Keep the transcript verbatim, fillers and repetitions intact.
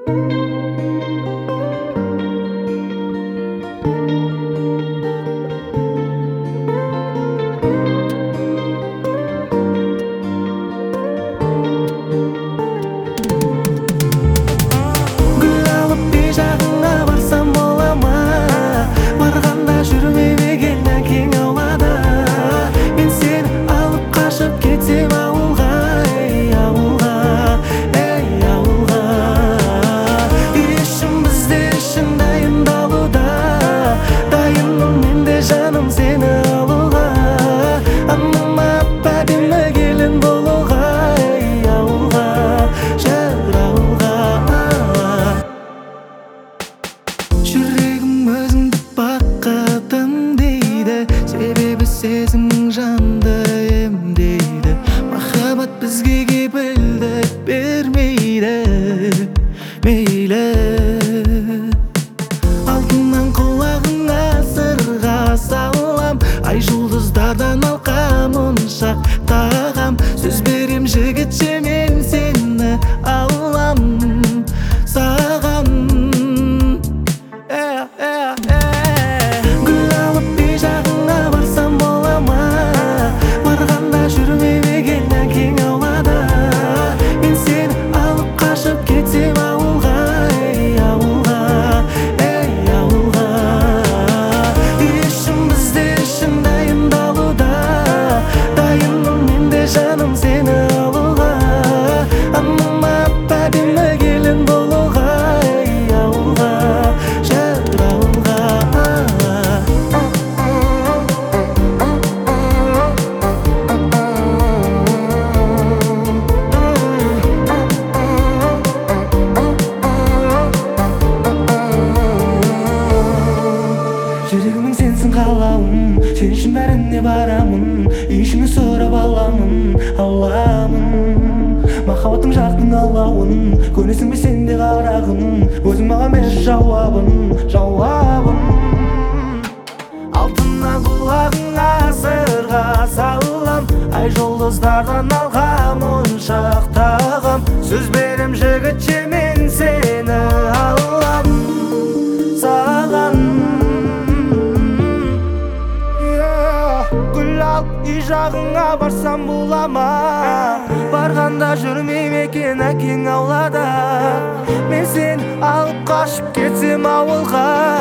Сезімің жанды емдейді, махаббат бізге кепілдік бермейді. Мейлі алтыннан құлағыңа сырға салам, ай жұлдыздардан алқамын шақтағам. Сөз берем жігітше, мен сені алам саған. Гүл алып бей жағыңа барсам бола ма? Барғанда жүрмей меген әкең аулада. Мен сені алып қашып кетсем ауылға, ей ауылға, ей ауылға. Ішім біздер үшін дайындалуда, дайынмын мен де жаным сені алуға. Анама әдемі келін болуға, ей ауылға, жыр ауылға. Жүрегімнің сенсің қалауым, сен үшін бәріне барамын, ішіңе сұрап аламын, аламын. Махаббаттың жарқын алауын, көресің бе сен де қарағым, өзің маған бер жауабын, жауабын. Алтыннан құлағыңа сырға салам, ай жұлдыздардан алғамын шақтағам. Сөз берем жігітше, мен сені алам саған. Гүл алып үй жағыңа барсам бола ма? Барғанда жүрмей екен әкең аулада. Мен сені алып қашып кетсем ауылға.